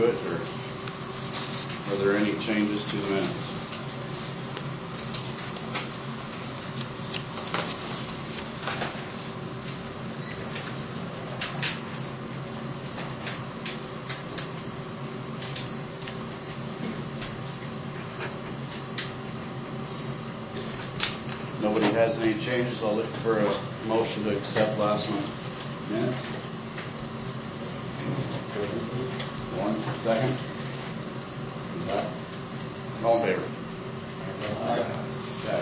through it, or are there any changes to the minutes? Nobody has any changes. I'll look for a motion to accept last month's minutes. One second. All in favor? Okay.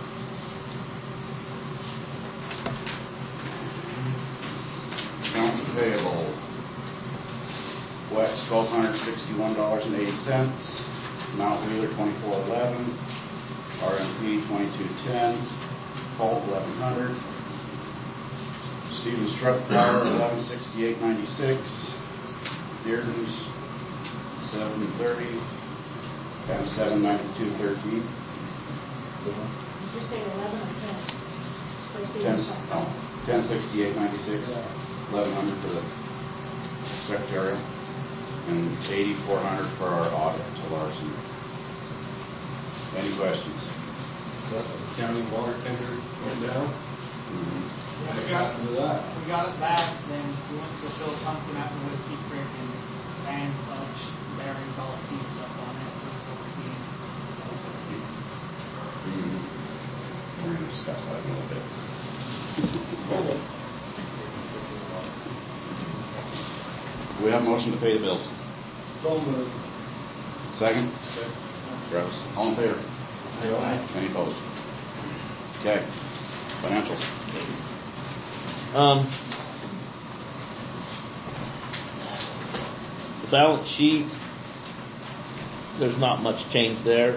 Accounts payable. Wex $1,261.80. Mount Wheeler $24.11. RMP $22.10. Holt $1,100. Stevens Truck Power $1168.96. Dearden's $730. And $792.13. Did you say 11 or 10? 1068.96. 1100 for the secretarial, and 8400 for our audit to Larson. Any questions? The county water tender went down. Yeah, we got it back. Then we went to fill something out in Whiskey Creek, and fan clutch bearings all seized up on it. We're going to discuss that in a little bit. We have a motion to pay the bills. So moved. Second? Travis. All in favor? Aye. Any opposed? Okay. Financials. The balance sheet, there's not much change there.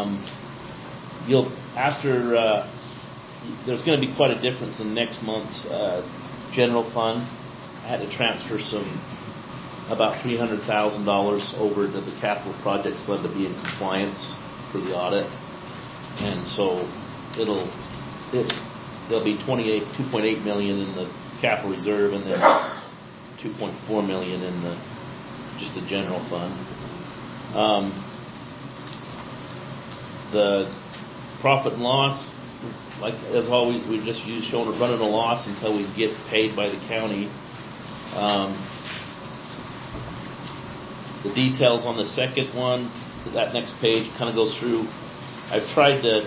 There's going to be quite a difference in next month's general fund. I had to transfer about $300,000 over to the capital projects fund to be in compliance for the audit, and so there'll be $2.8 million in the capital reserve, and then $2.4 million in just the general fund. The profit and loss, like as always, we just use running a loss until we get paid by the county. The details on the second one, that next page, kind of goes through. I've tried to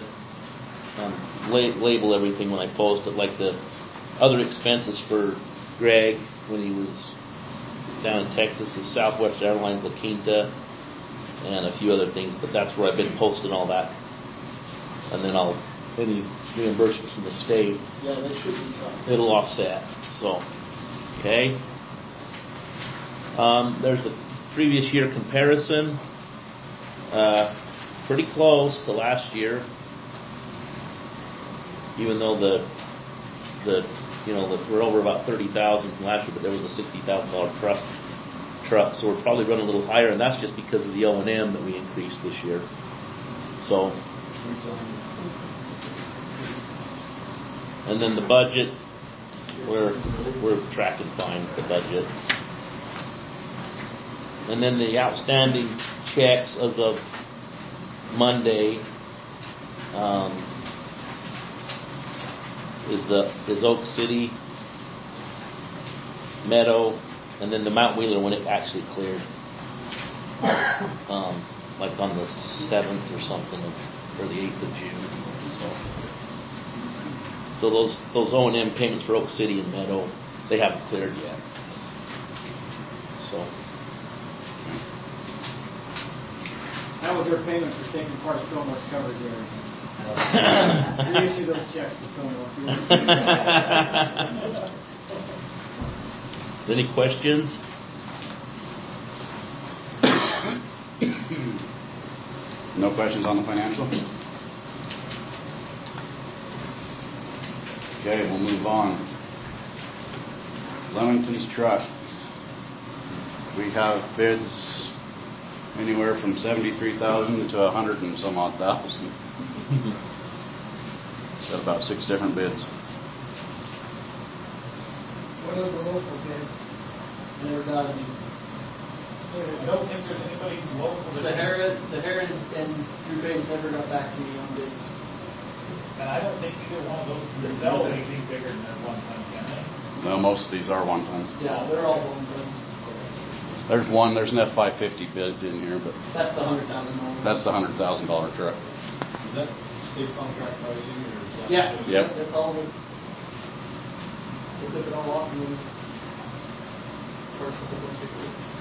label everything when I post it, like the other expenses for Greg when he was down in Texas, is Southwest Airlines, La Quinta, and a few other things, but that's where I've been posting all that. And then any reimbursements from the state, Yeah, they should be fine. it'll offset. So, okay. There's the previous year comparison. Pretty close to last year, even though we're over about 30,000 from last year, but there was a $60,000 truck, so we're probably running a little higher, and that's just because of the O&M that we increased this year. So, and then the budget, we're tracking fine with the budget. And then the outstanding checks as of Monday is Oak City, Meadow, and then the Mount Wheeler when it actually cleared, like on the 7th or something or the 8th of June. So those O&M payments for Oak City and Meadow, they haven't cleared yet. So That was their payment for taking part of Fillmore's coverage area. We issue those checks to Fillmore. Any questions? No questions on the financial? Okay, we'll move on. Leamington's truck. We have bids anywhere from 73,000 to 100 and some odd thousand. Got about 6 different bids. What are the local bids? Never got any I don't think there's anybody local. Sahara and Drew Payne never got back to me on bids. And I don't think either one of those can sell anything bigger than that 1 ton, can they? No, most of these are 1 tons. Yeah, they're all 1 tons. There's an F550 bid in here, but That's the $100,000. that's the $100,000 truck. Is that state contract pricing or is that? Yeah. Yep. That's all. We took it all off and then purchased a bunch of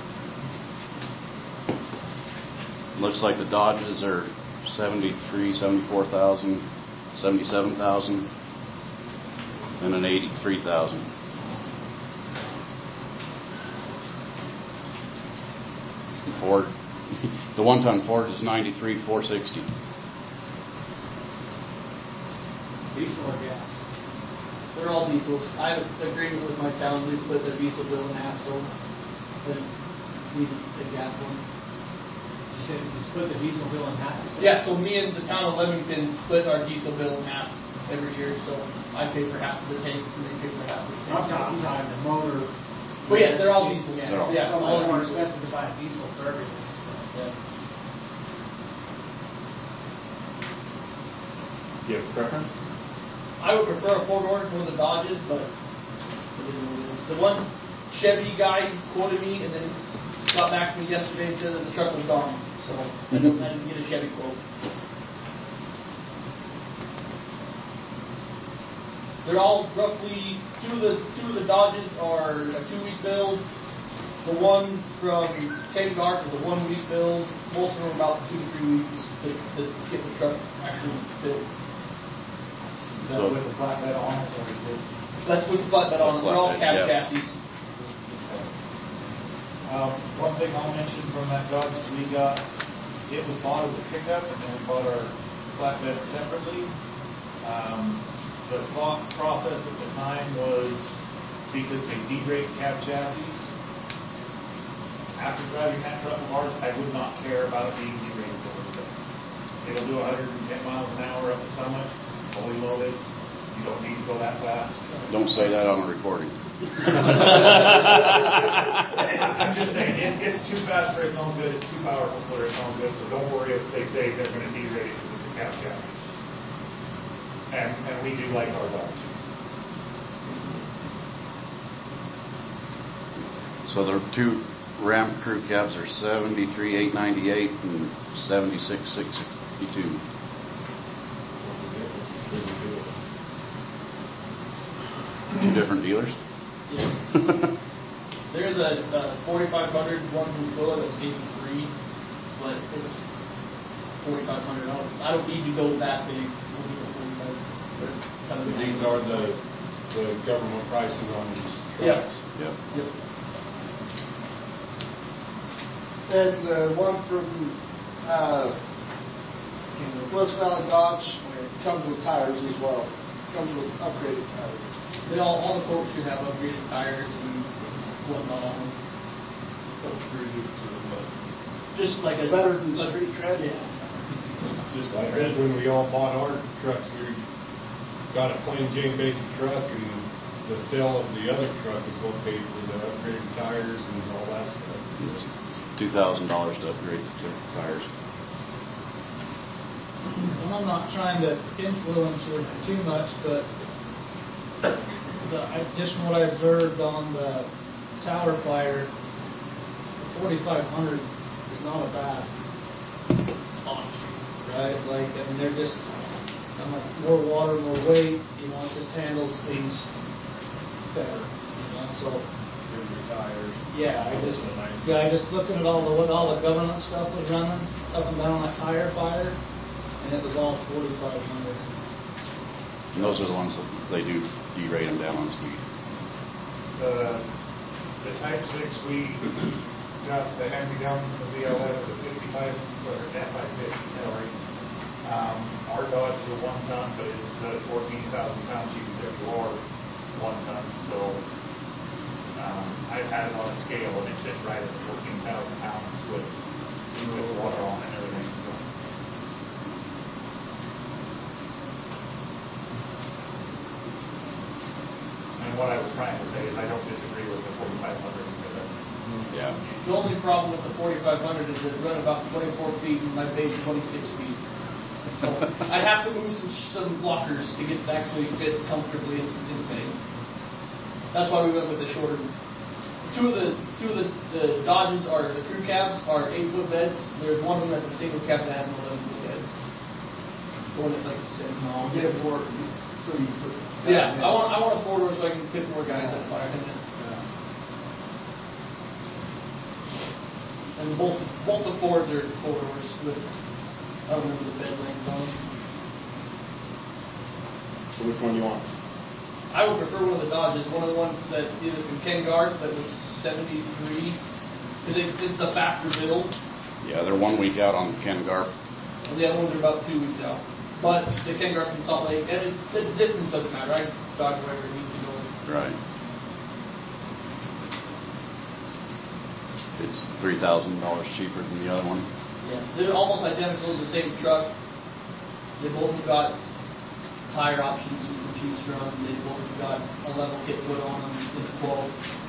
it. Looks like the Dodges are 73, 74,000, 77,000, and an 83,000. Ford, the 1 ton Ford is 93,460. Diesel or gas? They're all diesels. I have an agreement with my town. We split their diesel bill in half, so then we need a gas one. You said you split the diesel bill in half? Yeah, so me and the town of Leamington split our diesel bill in half every year, so I pay for half of the tank and they pay for half of the tank. I'm talking the motor. Well, yes, they're all diesels. Yeah, Yeah, it's all more diesels. expensive to buy a diesel for everything. So. Yeah. Do you have a preference? I would prefer a 4-door for the Dodges, but it is what it is. The one Chevy guy quoted me, and then he got back to me yesterday and said that the truck was gone. So I didn't get a Chevy quote. They're all roughly two of the Dodges are a 2-week build. The one from Ken Garth is a 1-week build. Most of them are about 2 to 3 weeks to get the truck actually built. Is that with the flatbed on it or is this? That's with the flatbed on it. They're all cab Yeah. chassis. One thing I'll mention from that Dodge we got, it was bought as a pickup and then we bought our flatbed separately. The thought process at the time was because they derate cab chassis. After driving that truck of ours, I would not care about it being derated. It'll do 110 miles an hour up the summit, fully loaded. You don't need to go that fast. Don't say that on a recording. I'm just saying, it's too fast for its own good, it's too powerful for its own good, so don't worry if they say they're going to derate it because it's a cab chassis. And we do like our Dodge. So the 2 Ram crew cabs are 73,898 and 76,662. What's the difference between the two? 2 different dealers. Yeah. There's a 4500 one from Quilla that's 83, but it's $4,500. I don't need to go that big. We'll do the 45. These are the government pricing on these Yeah. trucks. Yep. Yep. And the one from West Valley Dodge comes with tires as well. Comes with upgraded tires. They all the quotes should have upgraded tires and whatnot on them. Just like a Better than street tread. Yeah. Just like that, when we all bought our trucks, we got a plain Jane basic truck, and the sale of the other truck is what paid for the upgraded tires and all that stuff. It's $2,000 to upgrade the tires. Well, I'm not trying to influence you too much, but just from what I observed on the Tower Fire, the 4500 is not a bad launch, right? Like, I mean, they're just more water, more weight, it just handles things better, so. Tires. Yeah, I just looking at what all the government stuff was running up and down that Tire Fire, and it was all 4500. And those are the ones that they do derate them down on speed. The Type 6, we got the hand-me-down from the VLF, it's a 55, or F550, sorry. Our Dodge is a 1 ton, but it's the 14,000 pounds you can get your 1 ton, so I've had it on a scale and it sits right at 14,000 pounds with water on it and everything. So. And what I was trying to say is I don't disagree with the 4,500 because Yeah. The only problem with the 4500 is it run about 24 feet and I paid 26 feet. So I'd have to move some lockers to get it to actually fit comfortably in the thing. That's why we went with the shorter. Two of the Dodges are the crew cabs are 8-foot beds. There's one of them that's a single cab that has an 11-foot bed. The one that's like a 6. No, get it for, so you put. Yeah, I want a 4-door so I can fit more guys at a fire. And both the Fords are 4-doors with, I don't remember the bed length on them. So which one do you want? I would prefer one of the Dodges, one of the ones that either from Ken Garth that was 73, because it's a faster build, Yeah, they're 1 week out on Ken Garf. and the other ones are about 2 weeks out. But the Ken Garth from Salt Lake, and the distance doesn't matter. I dodge wherever it needs to go. Right. It's $3,000 cheaper than the other one. Yeah, they're almost identical to the same truck. They both have got tire options you can choose from. They both have got a level kit put on them in the quote.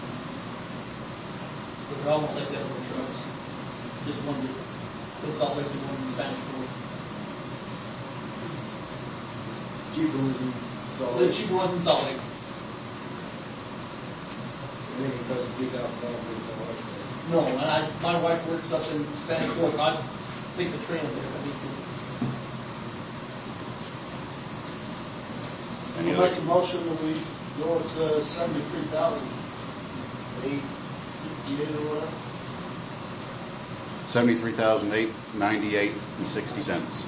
But they're almost identical trucks. Just one in Salt Lake and one in Spanish Fork. Cheaper than Salt The Lake. cheaper ones in Salt Lake. I think it costs $3,000 for Salt Lake. No, and my wife works up in Spanish Fork. I'd take the train there if I need to. Any I'll make a other? motion that we go with the 73,868 or whatever. $73,898.60.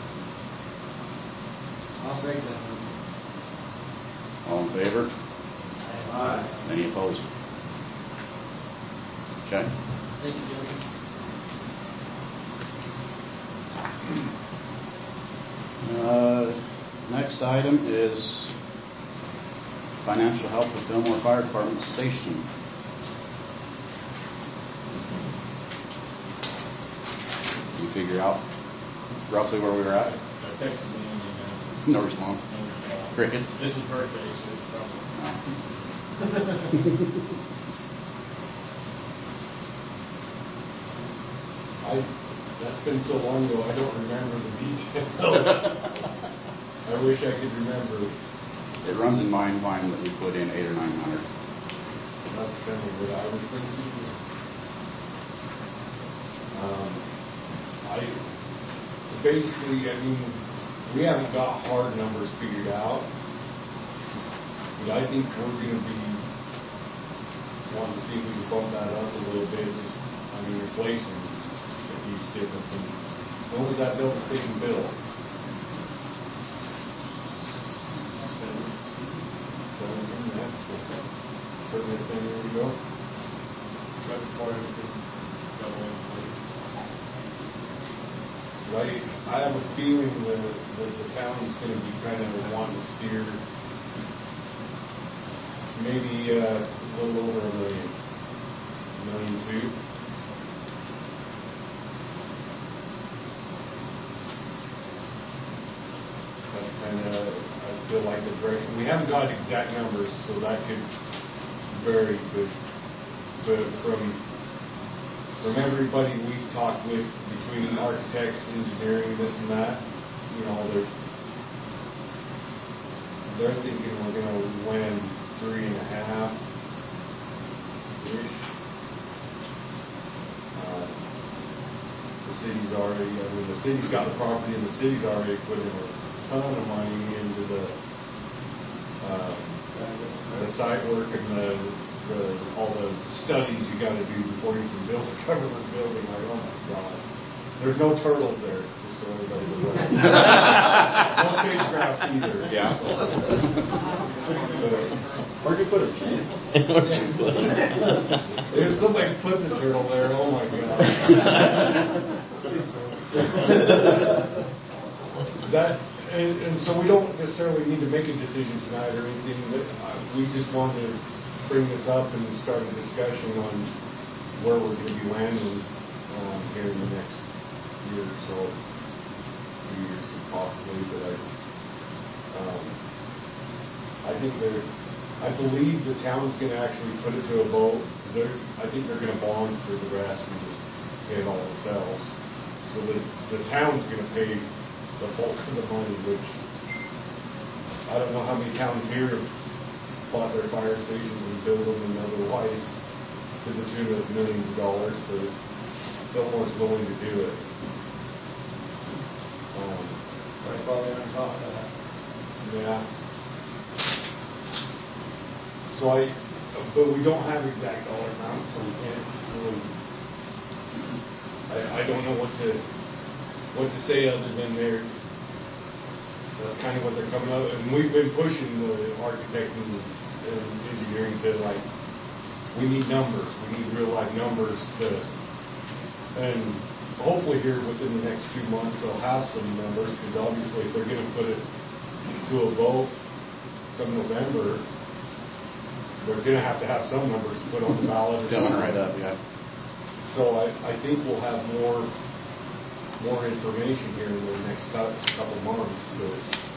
I'll take that one. All in favor? Aye. Any opposed? Okay. Thank you, Joe. Next item is financial help with Fillmore Fire Department Station. You figure out roughly where we were at? I texted him and No response. Crickets. this is birthday, so it's probably. That's been so long ago, I don't remember the details. I wish I could remember. It runs in my mind that we put in 800 or 900. That's kind of what I was thinking. So basically, I mean, we haven't got hard numbers figured out, but I think we're going to be wanting to see if we can bump that up a little bit. Just, I mean, inflation is a huge difference. And what was that Delta Station bill? That's certainly a thing. There we go. That's part of it. Right. I have a feeling that the town's going to be kind of wanting to steer maybe a little over $1 million, $1.2 million. That's kind of, I feel like the direction. We haven't got exact numbers, so that could vary, but from everybody we've talked with, between architects, engineering, this and that, you know, they're thinking we're going to land 3.5-ish. The city's already, I mean, the city's got the property, and the city's already put in a ton of money into the site work and all the studies you got to do before you can build a government building. Like, oh my God, there's no turtles there, just so everybody's aware. No sage-grouse either. Yeah. Where'd you put it? If somebody puts a turtle there, oh my God. And so we don't necessarily need to make a decision tonight or anything. But we just wanted to bring this up and start a discussion on where we're going to be landing here in the next year or so, 2 years possibly. But I think I believe the town's gonna actually put it to a vote, because I think they're gonna bond for the rest and just pay it all themselves. So the town's gonna pay the bulk of the money, which I don't know how many towns here have bought their fire stations and built them and otherwise to the tune of millions of dollars, but Fillmore's willing to do it. That's probably on top of that. Yeah. So but we don't have exact dollar amounts, so we can't really, I don't know what to say other than that's kind of what they're coming up, and we've been pushing the architect and engineering to, like, we need numbers, we need real life numbers and hopefully here within the next 2 months they'll have some numbers, because obviously if they're going to put it to a vote come November, they're going to have some numbers to put on the ballot. It's coming right up, yeah. So I think we'll have more information here in the next couple months, but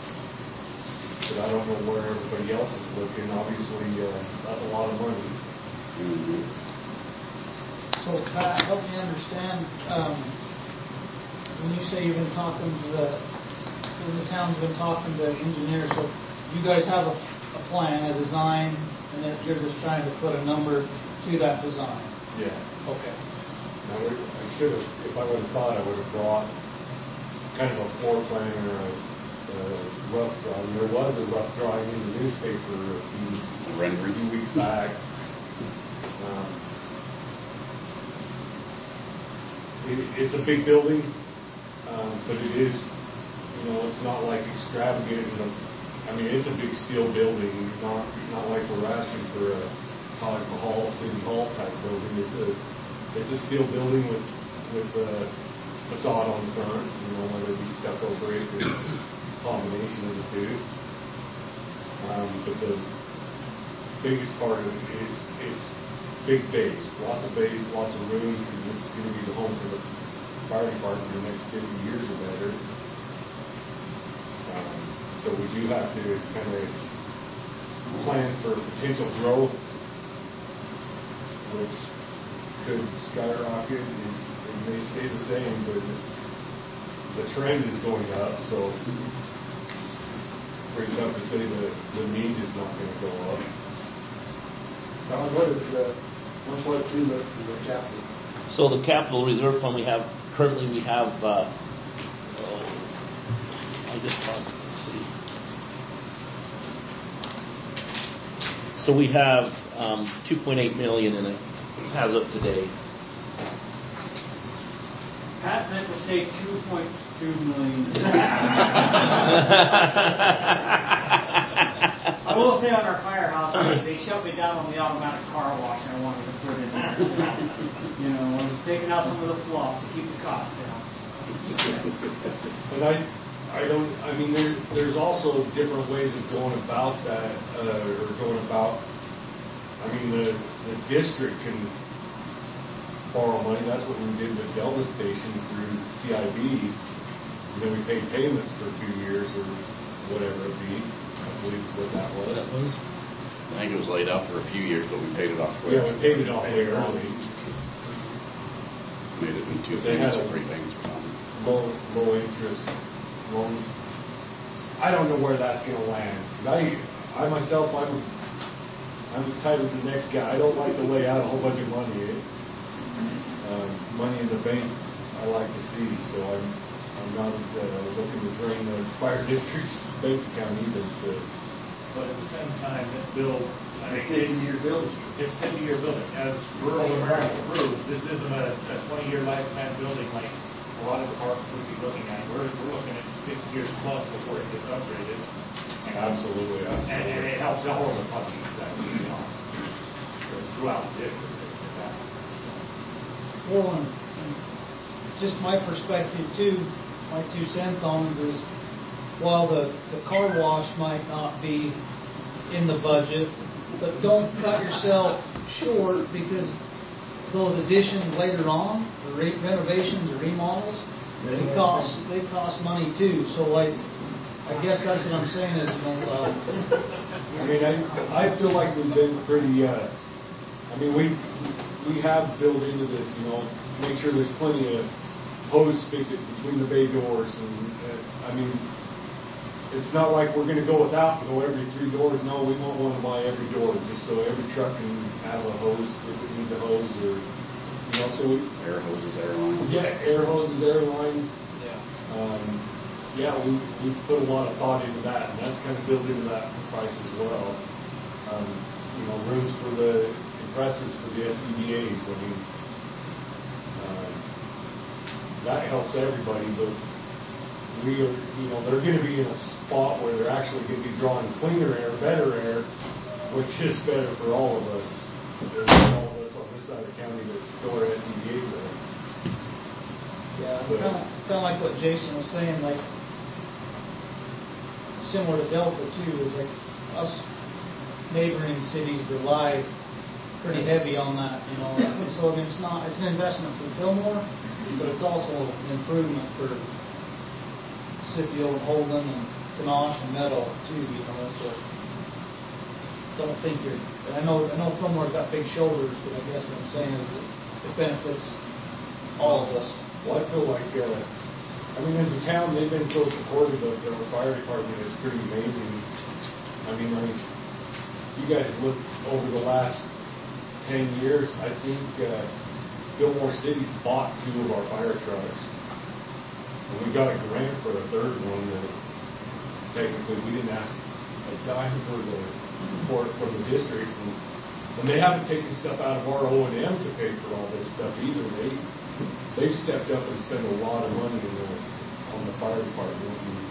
I don't know where everybody else is looking. Obviously, that's a lot of money. Mm-hmm. So Pat, help me understand, when you say you've been talking to the town's been talking to engineers, so you guys have a plan, a design, and then you're just trying to put a number to that design? Yeah. Okay. Now, I should have, if I would have thought, I would have brought kind of a floor plan or a rough drawing. There was a rough drawing in the newspaper a few weeks back. It's a big building, but it is, it's not like extravagant. I mean, it's a big steel building, not like we're asking for a Taj Mahal City Hall type building. It's a steel building with a facade on the front, whether it be stucco brick or combination of the two. But the biggest part of it's big bays, lots of room, because this is going to be the home for the fire department for the next 50 years or better. So we do have to kind of plan for potential growth, which could skyrocket. It may stay the same, but the trend is going up, so pretty tough to say that the need is not going to go up. What do the capital? So the capital reserve fund currently we have let's see. So we have 2.8 million in it as of today. Pat meant to say 2.2 million. I will say on our firehouse, they shut me down on the automatic car wash, and I wanted to put it in there. So, I was taking out some of the fluff to keep the cost down. But there's also different ways of going about that, the district can borrow money. That's what we did with Delta Station through CIB. And then we paid payments for 2 years or whatever it be. I believe is what that was. I think it was laid out for a few years, but we paid it off quick. Yeah, we paid it off way early. Made it in 2 payments or 3 payments or something. Low interest loans. I don't know where that's going to land, because I myself, I'm as tight as the next guy. I don't like to lay out a whole bunch of money. Money in the bank I like to see, so I'm not looking to drain the fire district's bank account either. But at the same time, this bill, It's 50-year building. It's 50-year building. As rural America proves, this isn't a 20-year lifespan building like a lot of departments would be looking at. We're looking at 50 years plus before it gets upgraded. Absolutely. And it helps all of us on these throughout the district. Well, and just my perspective too, my 2 cents on it is, while the car wash might not be in the budget, but don't cut yourself short, because those additions later on, the renovations or remodels, they cost money too. So I guess that's what I'm saying is, I mean, I feel like we've been pretty, I mean, we have built into this, you know, make sure there's plenty of hose spigots between the bay doors, and, I mean, it's not like we're gonna go without, go every 3 doors. No, we won't wanna buy every door, just so every truck can have a hose, if it needs a hose, or, you know, so we. Air hoses, air lines. Yeah, air hoses, air lines. Yeah. Yeah, we put a lot of thought into that, and that's kind of built into that price as well. You know, rooms for the compressors for the SCBA's, I mean, that helps everybody, but we are, you know, they're gonna be in a spot where they're actually gonna be drawing cleaner air, better air, which is better for all of us. There's all of us on this side of the county that fill our SCBA's there. Yeah, kind of like what Jason was saying, like, similar to Delta too, is like us neighboring cities rely pretty heavy on that, you know. So I mean, it's an investment for Fillmore, but it's also an improvement for Scipio and Holden and Kanosh and Meadow too, you know. So don't think I know Fillmore's got big shoulders, but I guess what I'm saying is that it benefits all of us. Well, I feel like, I mean, as a town, they've been so supportive of our fire department. It's pretty amazing. I mean, you guys look over the last 10 years, I think Fillmore City's bought 2 of our fire trucks. And we got a grant for a 3rd one that technically we didn't ask a dime for the district. And they haven't taken stuff out of our O&M to pay for all this stuff either. They've stepped up and spent a lot of money on the fire department. And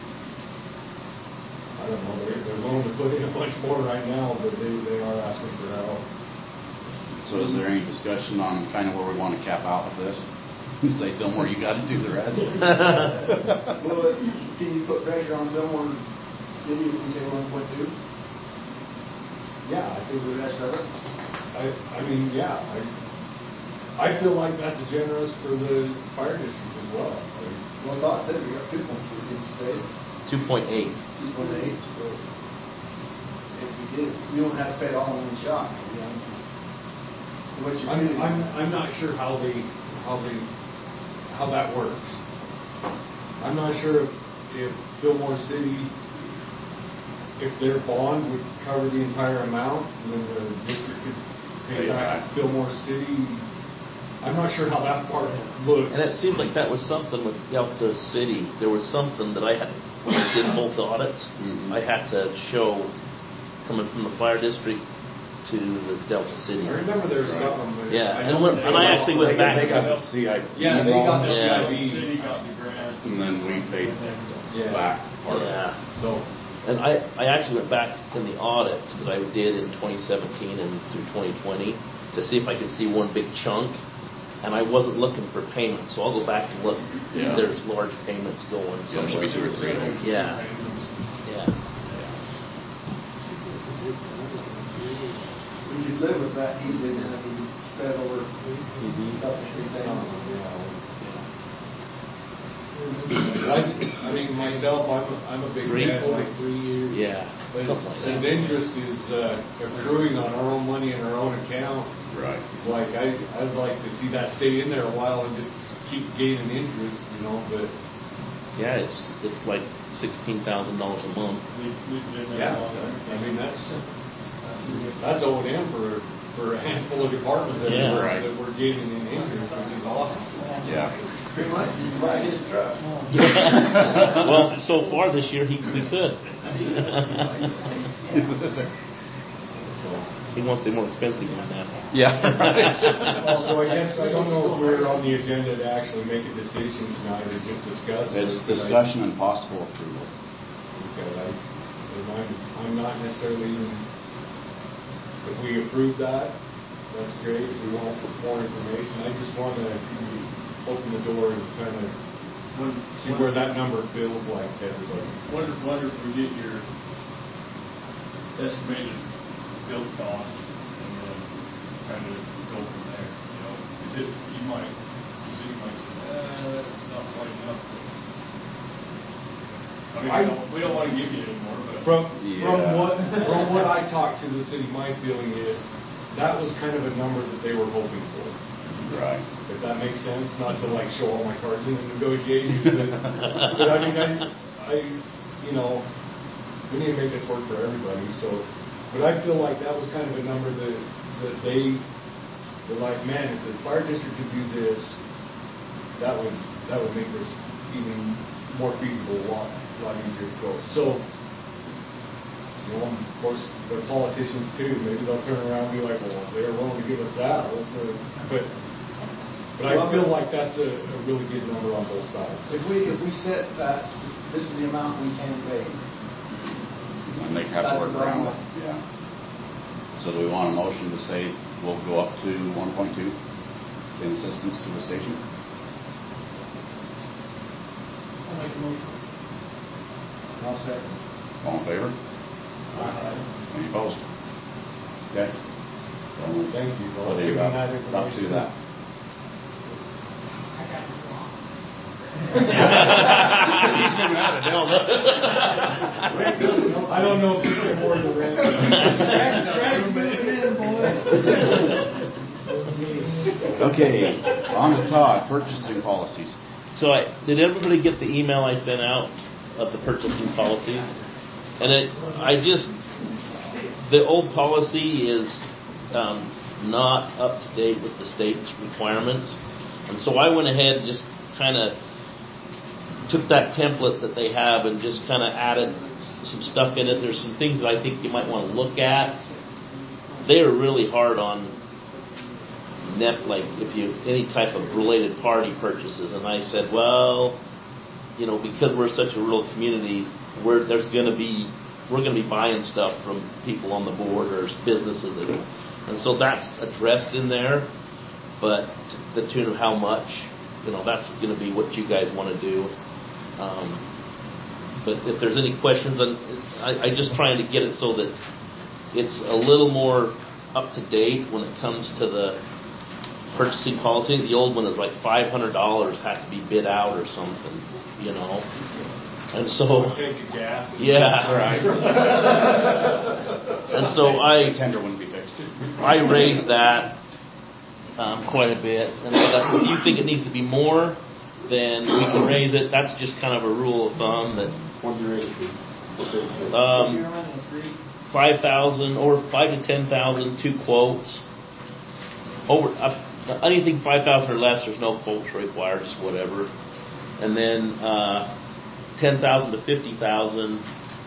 I don't know, they're willing to put in a bunch more right now, but they are asking for help. So is there any discussion on kind of where we want to cap out with this? You say, Fillmore, you got to do the rest. Well, can you put pressure on Fillmore City if we say 1.2? Yeah, I think For the rest of it? I mean, yeah, I feel like that's generous for the fire district as well. Well, I thought it said we got 2.2, didn't you say? 2.8. 2.8, so if we did, we don't have to pay it all in one shot, you know. What you're doing. I'm not sure how that works. I'm not sure if Fillmore City, if their bond would cover the entire amount, and then the district could pay back Fillmore City. I'm not sure how that part looks. And it seems like that was something with Delta City. There was something that I had, when I did both the audits, I had to show coming from the fire district to the Delta City. I remember there was something. Yeah, and I actually went back. They got the CIP. Yeah, they got the Yeah. CIP. City got the grant. And then we paid Yeah. back part of it. Yeah. So, And I actually went back in the audits that I did in 2017 and through 2020 to see if I could see one big chunk, and I wasn't looking for payments, so I'll go back and look. Yeah. There's large payments going Yeah, there should be 2 or 3 of them. Yeah. Yeah. We could live with that easily, and have it spread over a couple of street things. I mean, myself, I'm a big fan, like 3 years. Yeah. Something like His that. interest is accruing on our own money in our own account. Right. It's like, I'd like to see that stay in there a while and just keep gaining interest, you know, but. Yeah, it's like $16,000 a month. We've been there Yeah, long enough. I mean, that's O&M for a handful of departments that, Yeah. Right. that we're gaining in interest, which is awesome. Yeah. Pretty much, you can buy his truck. Well, so far this year we could. He wants the more expensive one now. Yeah. So I guess, I don't know if we're on the agenda to actually make a decision tonight or just discuss it. It's discussion and possible approval. Okay, I'm not necessarily even, if we approve that, that's great. If we want more information, I just want to open the door and kind of see where that number feels like to everybody. Wonder if we get your estimated build cost and then kind of go from there, you know. The city might say, that's not quite enough. I We don't want to give you any more, but. From what I talked to the city, my feeling is that was kind of a number that they were hoping for. Right. If that makes sense, not to like show all my cards in the negotiations, but I mean, you know, we need to make this work for everybody. So, but I feel like that was kind of a number that they were like, man, if the fire district could do this, that would make this even more feasible, a lot easier to go. So, you know, of course, they're politicians too. Maybe they'll turn around and be like, well, they're willing to give us that. But I feel like that's a really good number on both sides. If we set that, this is the amount we can pay. And they have to work around it. Yeah. So do we want a motion to say we'll go up to 1.2 in assistance to the station? I'll make a motion. I'll second. All in favor? Any opposed? Okay. So Thank you. what do you got up to that? I got this wrong. He's giving out a delta. I don't know if you can afford the rent. Okay, on to Todd, purchasing policies. So did everybody get the email I sent out of the purchasing policies? And the old policy is not up to date with the state's requirements. And so I went ahead and just kind of took that template that they have and just kind of added some stuff in it. There's some things that I think you might want to look at. They are really hard on like any type of related party purchases. And I said, well, you know, because we're such a rural community, we're going to be buying stuff from people on the board or businesses and so that's addressed in there. But to the tune of how much, you know, that's going to be what you guys want to do. But if there's any questions, I just trying to get it so that it's a little more up to date when it comes to the purchasing policy. The old one is like $500 had to be bid out or something, you know. And so, take your gas. Yeah, right. And so the tender wouldn't be fixed. I raised that quite a bit. And if you think it needs to be more, then we can raise it. That's just kind of a rule of thumb that. What do you raise it? 5,000 or 5,000 to 10,000, 2 quotes. Over anything 5,000 or less, there's no quotes required, just whatever. And then 10,000 to 50,000,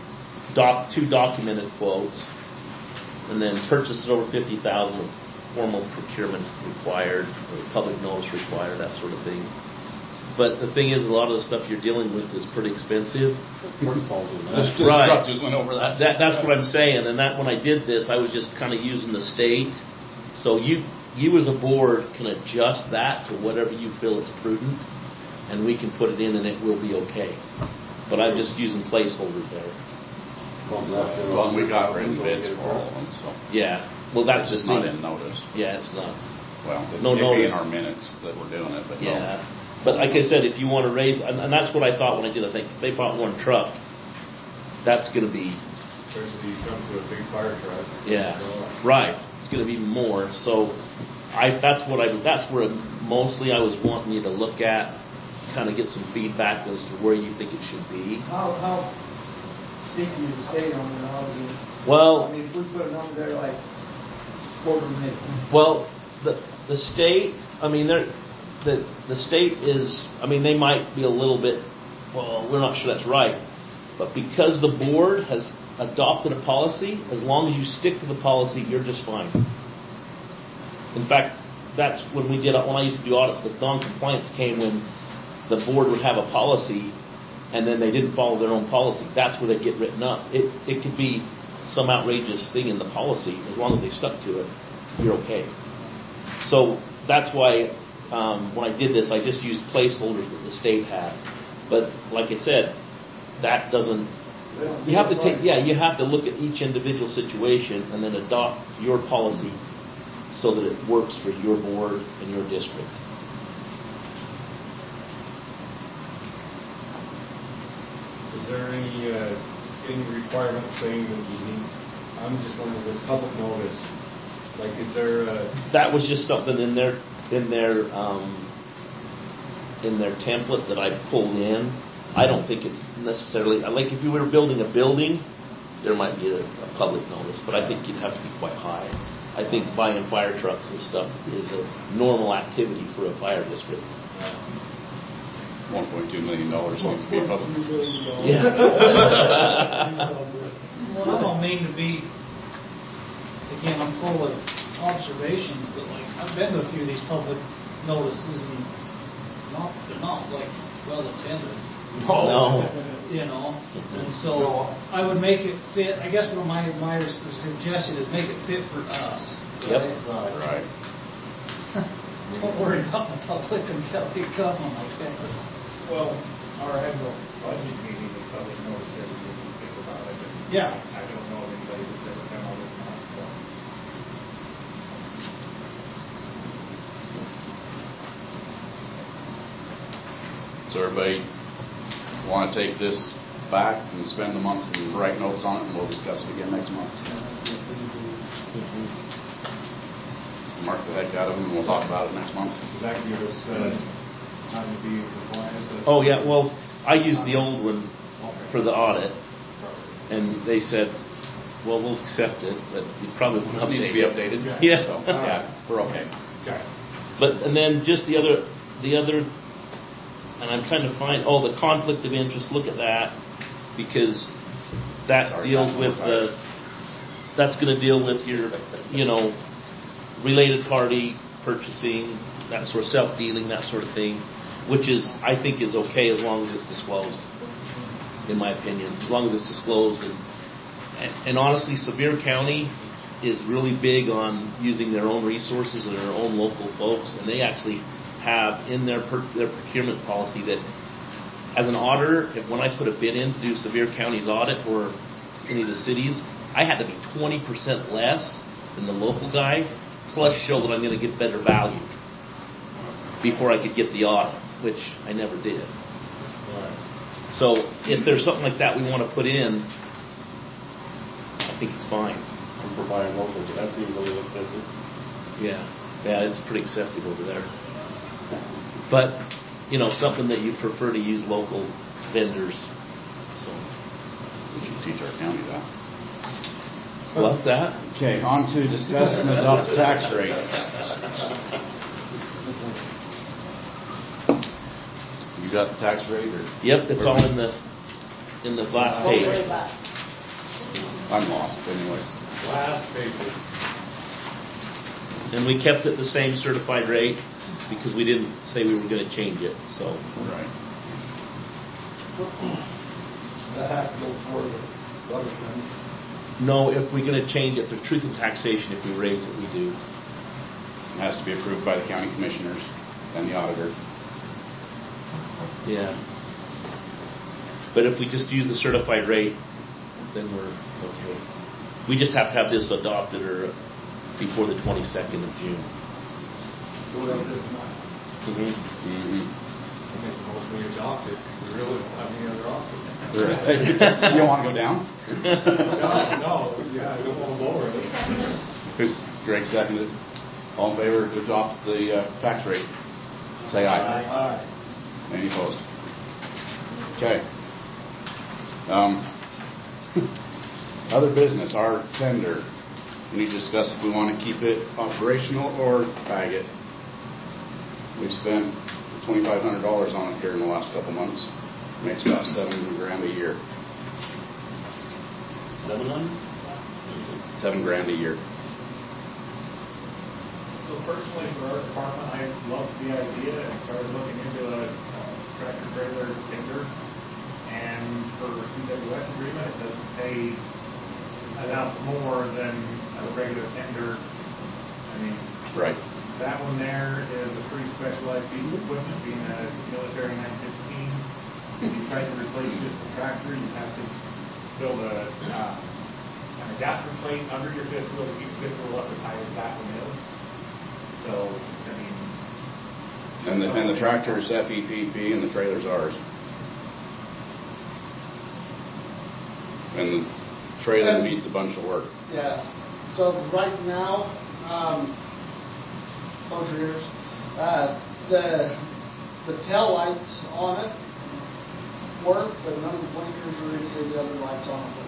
2 documented quotes. And then purchases over 50,000, formal procurement required, or public notice required, that sort of thing. But the thing is, a lot of the stuff you're dealing with is pretty expensive. This Right. truck just went over that. That's what I'm saying. And that when I did this, I was just kind of using the state. So you as a board can adjust that to whatever you feel it's prudent, and we can put it in, and it will be okay. But I'm just using placeholders there. Well, we got written bids for all of them, so. Yeah. Well, that's just not in notice. Yeah, it's not. Well, No it may be notice. in our minutes that we're doing it, but no. Yeah. But like I said, if you want to raise, and that's what I thought when I did it. If they bought one truck, that's going to be. Especially you come to a big fire truck. Yeah. Right. It's going to be more. So, that's where mostly I was wanting you to look at, kind of get some feedback as to where you think it should be. How sticky is the state on it? Obviously. Well, I mean, if we put a number there like $250,000. Well, the state, I mean, the state is, I mean, they might be a little bit, well, we're not sure that's right. But because the board has adopted a policy, as long as you stick to the policy, you're just fine. In fact, that's when I used to do audits, the non-compliance came when the board would have a policy and then they didn't follow their own policy. That's where they get written up. It could be some outrageous thing in the policy. As long as they stuck to it, you're okay. So that's why when I did this, I just used placeholders that the state had. But like I said, that doesn't. You have to look at each individual situation and then adopt your policy so that it works for your board and your district. Is there any any requirements saying that you need, I'm just wondering, this public notice, like, is there That was just something in their template that I pulled in. I don't think it's necessarily, like if you were building a building, there might be a public notice, but I think you'd have to be quite high. I think buying fire trucks and stuff is a normal activity for a fire district. $1.2 million needs to be public. Yeah. Well, I don't mean to be, again, I'm full of observations, but like, I've been to a few of these public notices and they're not like well attended. No. You know, and so I would make it fit, I guess what my suggestion is make it fit for us. Yep. Right. Don't worry about the public until they come, I guess. Well, our annual budget meeting is public notice every year we think about it. And Yeah. I don't know of anybody that's ever come out with that, so. So everybody want to take this back and spend the month and write notes on it, and we'll discuss it again next month. Mark the heck out of them, and we'll talk about it next month. does that give us time to be in compliance? Oh yeah, well, I used the old one for the audit, and they said, well, we'll accept it, but you probably want to It needs to be updated. Yeah. So, yeah, we're okay. Okay. But, and then just the other, and I'm trying to find, the conflict of interest, look at that, because that Sorry, deals not with overtired. that's going to deal with your, related party purchasing, that sort of self-dealing, that sort of thing, which is, I think is okay as long as it's disclosed, in my opinion, as long as it's disclosed. And honestly, Sevier County is really big on using their own resources and their own local folks, and they actually have in their procurement policy that as an auditor, when I put a bid in to do Sevier County's audit or any of the cities, I had to be 20% less than the local guy, plus show that I'm going to get better value before I could get the audit, which I never did. So if there's something like that we want to put in, I think it's fine. And for buying local, but that seems a little excessive. Yeah, it's pretty excessive over there. But, something that you prefer to use local vendors. So, We should teach our county that. what's that? Okay, on to discuss and adopt the tax rate. You got the tax rate? Or? Yep, it's all in the last page. I'm lost, anyways. Last paper. And we kept it the same certified rate because we didn't say we were going to change it. So, Right. That has to go before the budget comes. no, if we're going to change it, the truth in taxation, if we raise it, we do. It has to be approved by the county commissioners and the auditor. Yeah. But if we just use the certified rate, then we're okay. We just have to have this adopted or before the 22nd of June. Whatever it is tonight. Mm-hmm. I think the most we adopt it, we really don't have any other option. Right. You don't want to go down? No, yeah, I don't want to lower it. Who's Greg seconded? All in favor to adopt the tax rate? Say aye. Aye. Any opposed? Okay. Other business, our tender. We need to discuss if we want to keep it operational or bag it. We've spent $2,500 on it here in the last couple months. Makes about $7,000 a year. 700? $7,000 a year. So personally, for our department, I loved the idea and started looking into a tractor trailer tender. And for CWS agreement, it doesn't pay enough more than a regular tender. I mean, Right. that one there is a pretty specialized piece of equipment, being a military 916. If you try to replace just the tractor, you have to build an adapter plate under your fifth wheel to keep the fifth wheel up as high as that one is. So, I mean... And the tractor is FEPP and the trailer's ours. And the trailer needs a bunch of work. Yeah. So right now, close your ears. The tail lights on it work, but none of the blinkers or any of the other lights on it work.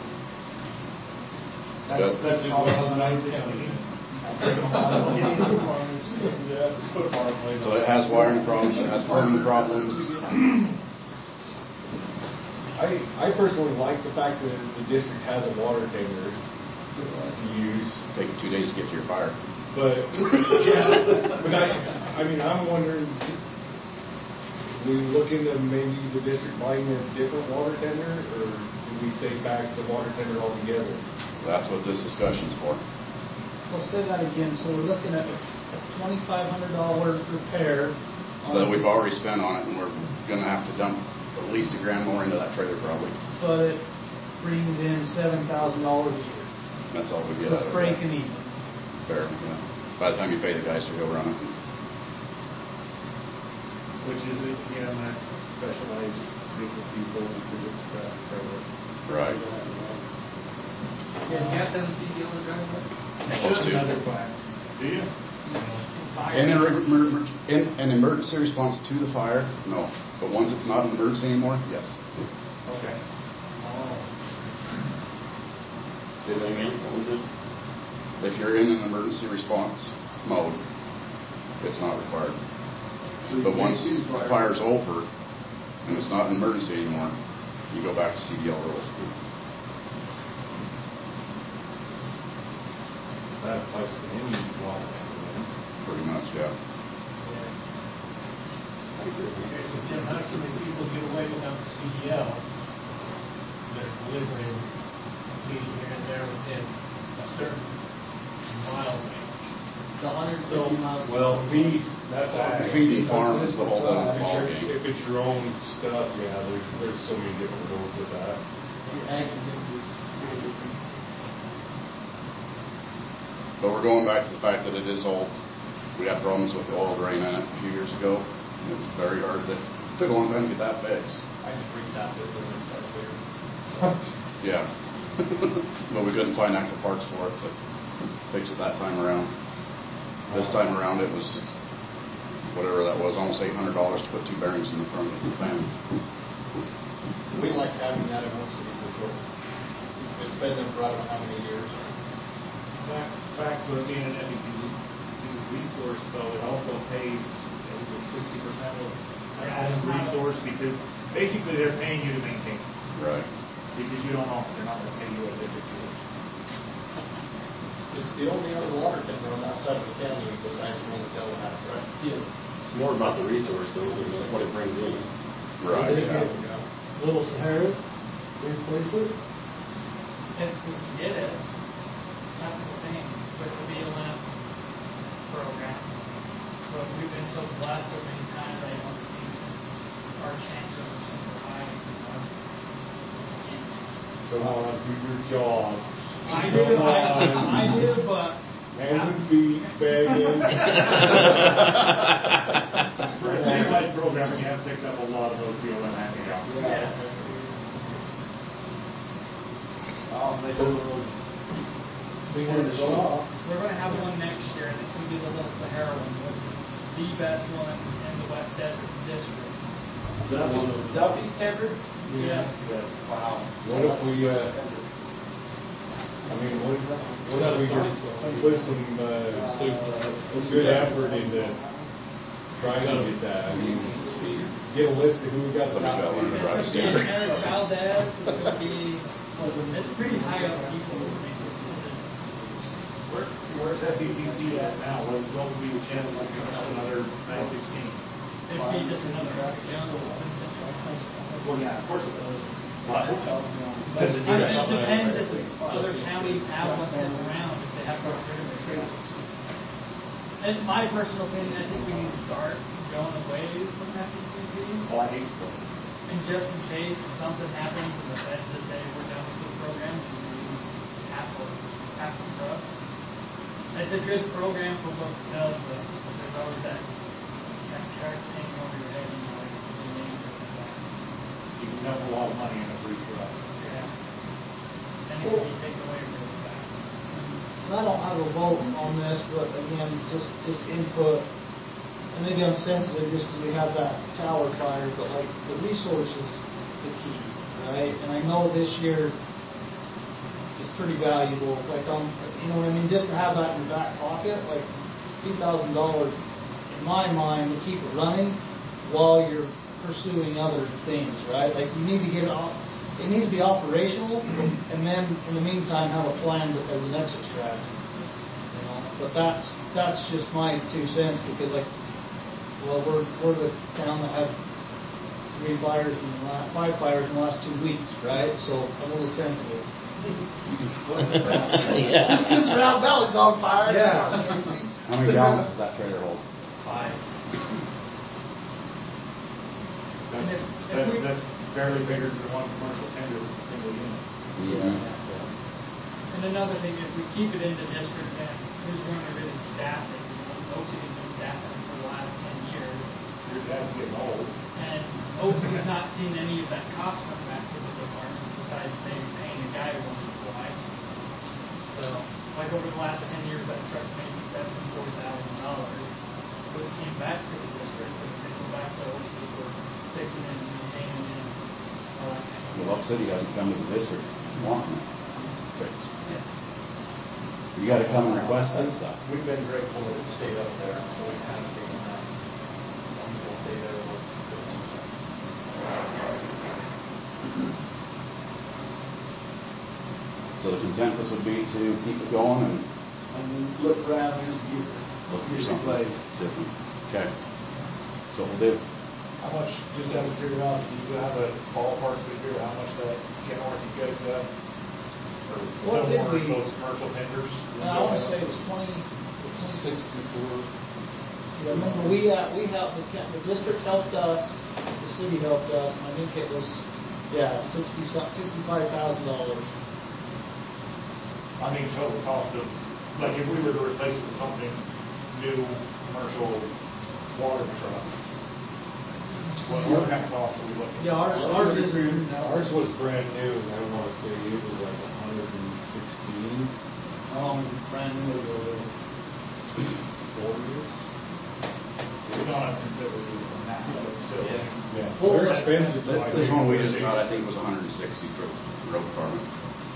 Good. That's all on the 916. So it has wiring problems, it has plumbing problems. I personally like the fact that the district has a water tender to use. Take you 2 days to get to your fire. But I mean, I'm wondering, we look into maybe the district buying a different water tender, or do we say back the water tender altogether? That's what this discussion's for. So say that again. So we're looking at a $2,500 repair. That we've already spent on it, and we're gonna have to dump at least $1,000 more into that trailer probably. But it brings in $7,000 a year. That's all we get So out it's of it. breaking even. Fair, yeah. By the time you pay the guys to go run it. Which is, again, that specialized group of people because it's craft trailer. Right. Yeah, you have to have a CDL to drive that? Supposed to. Another plan. Do you? In an emergency response to the fire, no. But once it's not an emergency anymore, yes. Okay. Say that again. What was it? If you're in an emergency response mode, it's not required. But once the fire's over and it's not an emergency anymore, you go back to CDL rules. That applies to any water tender. Pretty much, yeah. Okay, so Jim, how can people get away without the CDL? They're delivering feed here and there within a certain mile range. The 150 miles. Well, that's Feeding farm is the whole other If ballgame. if it's your own stuff, yeah, there's so many different rules with that. Your ag is really different. But we're going back to the fact that it is old. We had problems with the oil drain in it a few years ago. It was very hard. It took a long time to get that fixed. I just recapped it and it's right there. Yeah. But we couldn't find actual parts for it to fix it that time around. This time around it was, whatever that was, almost $800 to put 2 bearings in the front of the fan. We like having that emergency control. It's been there for I don't know how many years. Back to it being an MEP resource, though, it also pays 60% of as a resource because basically they're paying you to maintain it. Right. Because you don't know, they're not going to pay you as if it's yours. It's the only other water tender on that side of the county besides the one that Delaware has, right? Yeah. It's more about the resource though than what it brings in. Right. Yeah. Little Sahara, replace it. If we can get it, that's the thing with the BLM program. But we've been so blessed so many times, I don't think our chances are super high. Come on, do your job. I do, but Hands and feet, begging. For a statewide program, we have picked up a lot of those BLM handouts. yeah. They do. We're We're going to have one next year, and it's going to be the Little Sahara one, which is the best one in the West Desert District. Duffy's tender? Yes. Wow. What if we, I mean, what if we put some good effort into trying to get that? I mean, get a list of who we got the Somebody's top got to learn to drive a It's standard. Eric Valdez, it's going to be, it's pretty high up people who make this decision. Where's FECT at now? What would be the chances of picking up another 916? It'd be just another jungle in Central Texas. Well, yeah, of course it does. But it depends if other counties have one sitting around, if they have to get rid of their trailers. In my personal opinion, I think we need to start going away from FECT. Oh, I hate to. And just in case something happens and the feds just say we're done with this program, we lose half the trucks. It's a good program for what it does, but there's always that track hanging over your head, you know, like the name of that. You can dump a lot of money in a free truck. Yeah. I don't have a vote on this, but again, just input. And maybe I'm sensitive just because we have that tower fire, but like the resource is the key, right? And I know this year is pretty valuable. Like you know what I mean? Just to have that in your back pocket, like $2,000 in my mind to keep it running while you're pursuing other things, right? Like you need to get it off. It needs to be operational, and then in the meantime have a plan as an exit strategy. You know, but that's just my 2 cents because like. Well, we're the town that had 5 fires in the last 2 weeks, right? So I'm a little sensitive. Yeah. Just because Round Valley's on fire. Yeah. How many gallons does that trailer hold? 5. That's barely bigger than one commercial tender with a single unit. And another thing, if we keep it in the district, then who's going to really staff it? Oaksy has been staffing it for the last 10 years. Your dad's getting old. And Oaksy has not seen any of that cost come back to the department besides maybe paying a guy once or twice. So, like over the last 10 years, that truck maybe $74,000 was came back to the district and they go back to Oaksy for fixing it and maintaining it and all that kind of stuff. Well, Up City hasn't come to the district wanting it fixed. Yeah. You got to come and request that stuff. We've been grateful that it stayed up there, so we kind of taken that. We'll stay there. So the consensus would be to keep it going and And look for avenues to look for get something replaced. different. Okay. So we'll do. How much, just out of curiosity, do you have a ballpark figure how much that Kenworth you guys got? Or What did somewhere we- those commercial tenders? I want to say it was 64. Yeah, remember we helped the district helped us, the city helped us, and I think it was $65,000. I mean, total cost of, like, if we were to replace it with something new, commercial water truck, what kind of cost are we looking at? Yeah, ours is Ours was brand new, and I want to say it was like 116. how long is it brand new ago? 4 years. We don't have to consider it even now, but still. Yeah. Well, They're expensive. Like This one we just got, I think, was 160 for the road department.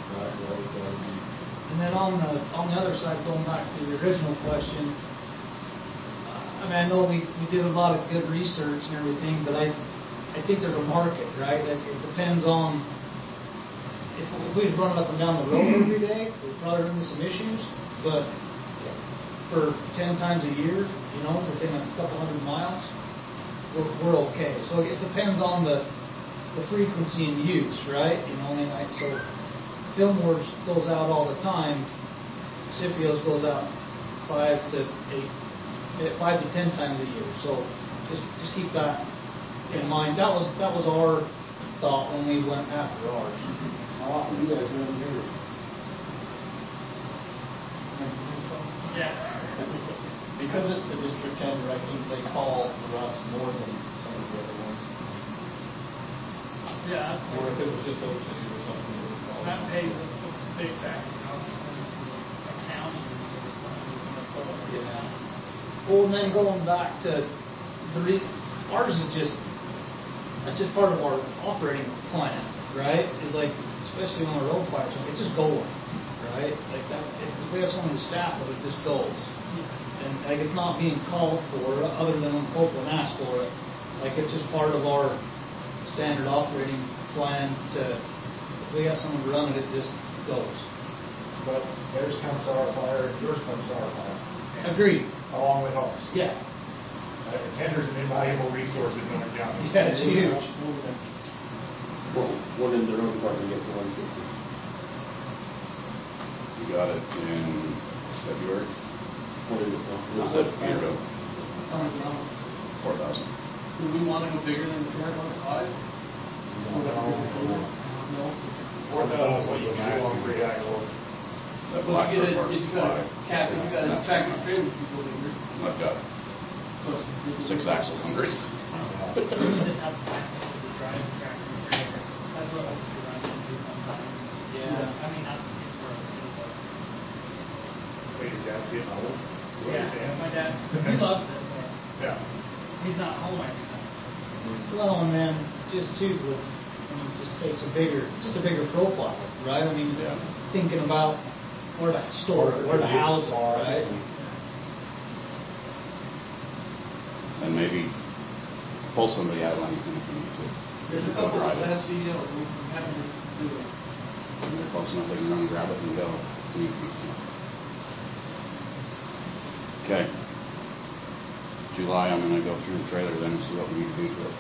And then on the other side, going back to the original question, I mean, I know we did a lot of good research and everything, but I think there's a market, right? It depends on if we was running up and down the road every day, we'd probably run into some issues. But for 10 times a year, you know, within a couple hundred miles, we're okay. So it depends on the frequency and use, right? You know, and so Fillmore's goes out all the time. Scipio's goes out 5 to 10 times a year. So just keep that in mind. That was our thought when we went after ours. How often do you guys run here? Yeah. Because it's the district tender, I think they call for us more than some of the other ones. Yeah. Or if it was just Oak City or something. it would fall That off. pays a big factor, obviously, for a county resource fund is going to pull it. Yeah. Well, and then going back to ours is that's just part of our operating plan, right? Is like, especially on a road fire, it's just going, right? Like that, if we have someone to staff it, it just goes. And like it's not being called for, other than when Copeland asks for it. Like it's just part of our standard operating plan to, if we have someone to run it, it just goes. But theirs comes to our fire, yours comes to our fire. Agreed. Along with ours. Yeah. Tender's an invaluable resource in North County. Yeah, it's huge. Well, what did the road department get for 160? We got it in February. What is it? Not that year ago. 4,000. Do we want to go bigger than the current 1.5? No. 4,000 is what you can do on 3 axles. That Well, black if you truck get works if you got a fine. cap, if you got a That's tractor too much. trailer, you go bigger. I've got Plus, 6 axles under it. You just have to back into the drive tractor trailer. That's what we run into sometimes. Yeah. I mean, not to speak for Oak City, but dad's getting old. Yeah, my dad, he loves it, but Yeah. he's not home every night. Well, and then just too, just takes just a bigger profile, right? I mean, thinking about where to store it, where to house it, right? And maybe pull somebody out of anything if you need to. There's a Go couple drive that it. have CDLs, we can have them do it. When they're close enough, they can run and grab it and go. Okay. July, I'm gonna go through the trailer then and see what we need to do to it.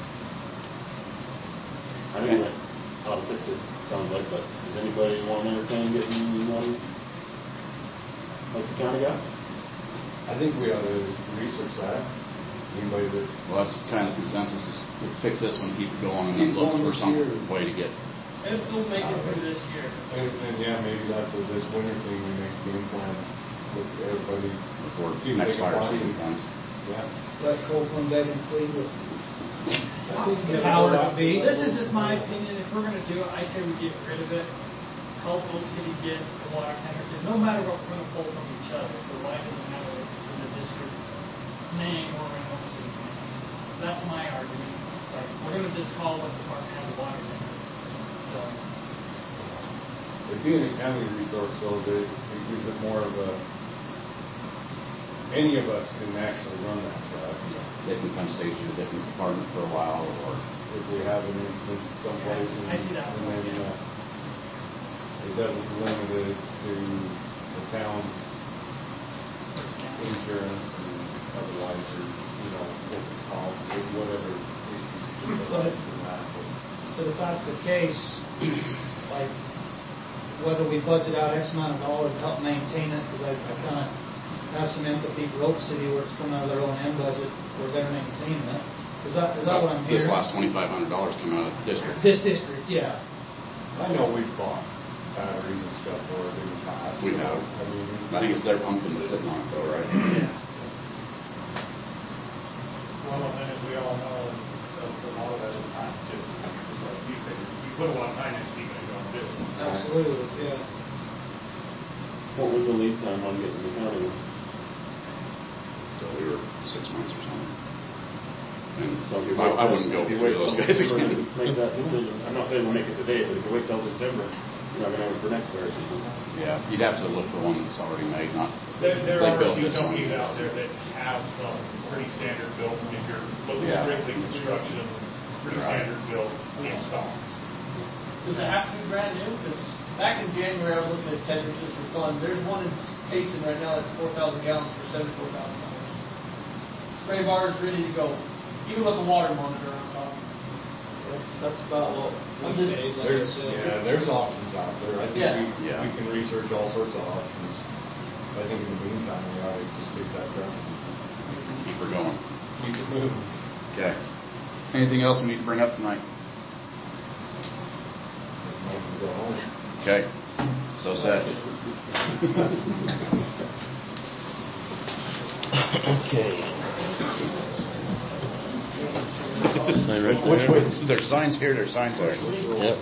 I think that ought to fix it, sounds like, but does anybody want to entertain getting money? Like the county got? I think we ought to research that. Anybody that, Well, that's kind of the consensus is to fix this one, keep it going, and then look for some way to get. It'll make it through this year. and yeah, maybe that's this winter thing, we make a game plan with everybody. Before See if next they can fire find- season comes. Yeah. Let Copeland beg and plead with Yeah. power to be. This is just my opinion, if we're gonna do it, I say we get rid of it, help Oak City get the water tanker, because no matter what, we're gonna pull from each other, so why does it matter if it's in the district's name or in Oak City's name? That's my argument, like, we're gonna just call what department has a water tanker, so. It being a county resource, so that it gives it more of a, any of us can actually run that truck. They can come station in a different department for a while, or If we have an incident someplace and I see that. then, it doesn't limit it to the town's insurance and otherwise, or, whatever issues arise from that. But if that's the case, like, whether we budget out X amount of dollars to help maintain it, because I kind of have some empathy for Oak City where it's coming out of their own end budget where they're maintaining it. Is that what I'm this hearing? last $2,500 come out of the district. This district, yeah. I know we've bought batteries and stuff for it in the past. We have. I mean, I think it's their pumpkin that's sitting on it though, right? Well, and as we all know, a lot of that is time too. Like you said, you put a lot of time into keeping it going too. Absolutely, yeah. What was the lead time on getting the county? So we were 6 months or something. And So if you I wouldn't go if you through wait those till guys December again. to Make that decision. I'm not saying we'll make it today, but if you wait till December, you're not gonna have it for next fire season. Yeah, you'd have to look for one that's already made, not There they are a built few this one. companies out there that have some pretty standard built, if you're looking Yeah. strictly construction, pretty Right. standard built in stocks. Does it have to be brand new? Because back in January, I was looking at tenders just for fun. There's one in Payson right now that's 4,000 gallons for $74,000. Spray bar is ready to go, even with a water monitor on top. That's about what I'm we just- paid, like I said. There's options out there. I think Yeah. we can research all sorts of options. I think in the meantime, we ought to just fix that truck. Keep her going. Keep it moving. Okay. Anything else we need to bring up tonight? Motion to go home. Okay. So said. Okay. Sign right there. Which way? There's signs here, there's signs there. Yep.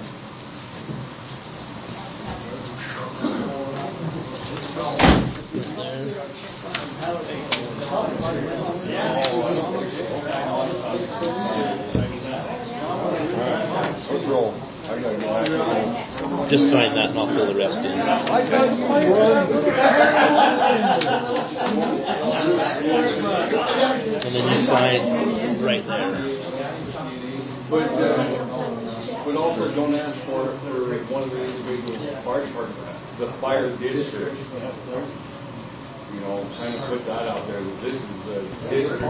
Let's roll. I gotta go back to home. Just sign that and I'll fill the rest in. And then you sign right there. But also don't ask for one of the individual fire departments, the fire district. Kind of put that out there, that this is a district.